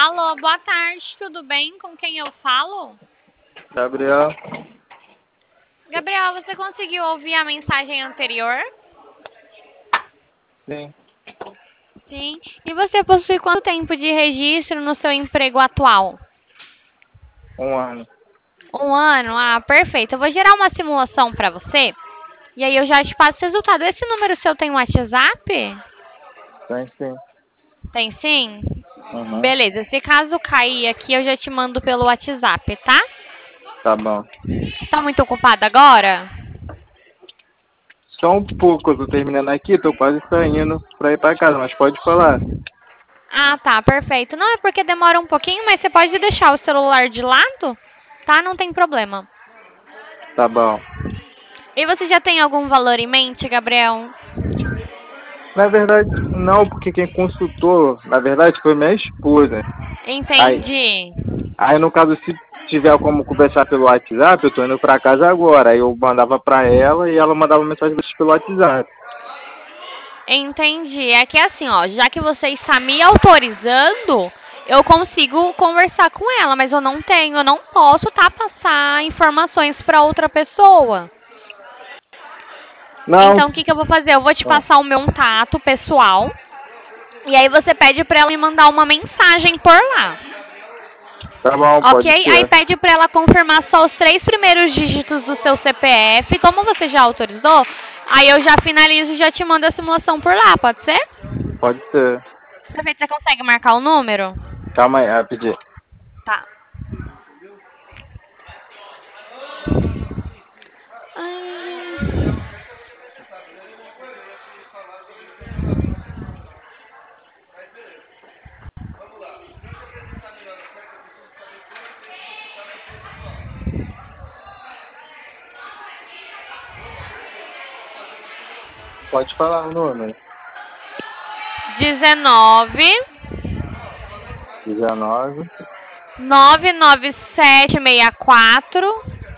Alô, boa tarde, tudo bem? Com quem eu falo? Gabriel, Gabriel, você conseguiu ouvir a mensagem anterior? sim, Sim. E você possui quanto tempo de registro no seu emprego atual? 1 ano. 1 ano? Ah, perfeito. Eu vou gerar uma simulação para você e aí eu já te passo o resultado. Esse número seu tem um WhatsApp? Tem sim. Tem sim? Uhum. Beleza. Se caso cair aqui, eu já te mando pelo WhatsApp, tá? Tá bom. Tá muito ocupada agora? Só um pouco, eu tô terminando aqui, tô quase saindo pra ir pra casa, mas pode falar. Ah, tá, perfeito. Não, é porque demora um pouquinho, mas você pode deixar o celular de lado, tá? Não tem problema. Tá bom. E você já tem algum valor em mente, Gabriel? Na verdade, não, porque quem consultou, na verdade, foi minha esposa. Aí, Entendi. aí no caso, se tiver como conversar pelo WhatsApp, eu tô indo pra casa agora. Aí eu mandava pra ela e ela mandava mensagem pelo WhatsApp. Entendi. É que assim, ó, já que você está me autorizando, eu consigo conversar com ela, mas eu não tenho, eu não posso, tá, passar informações para outra pessoa. Não. Então, o que que eu vou fazer? Eu vou te Ah, passar o meu contato pessoal e aí você pede para ela me mandar uma mensagem por lá. tá bom, Ok? pode Aí ser. pede para ela confirmar só os 3 primeiros dígitos do seu CPF. Como você já autorizou, aí eu já finalizo e já te mando a simulação por lá, pode ser? Pode ser. Perfeito, você consegue marcar o número? Calma aí, rapidinho. Tá. Ai. Pode falar o número. 19 19 99764.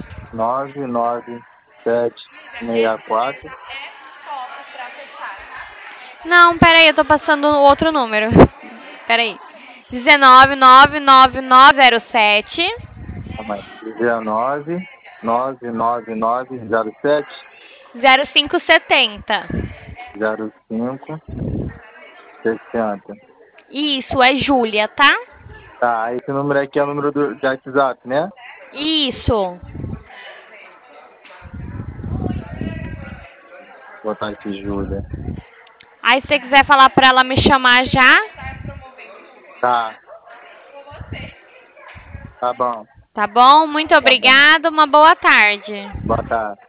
99764. Não, peraí, eu tô passando o outro número. Peraí. 19 99907 Calma aí. 19 99907 0570. 0560. Isso, é Júlia, tá? Tá, esse número aqui é o número do WhatsApp, né? Isso. Vou botar aqui, Júlia. Aí se você quiser falar pra ela me chamar já, Tá, tá bom, tá bom? Muito tá bom. obrigada, uma boa tarde. Boa tarde.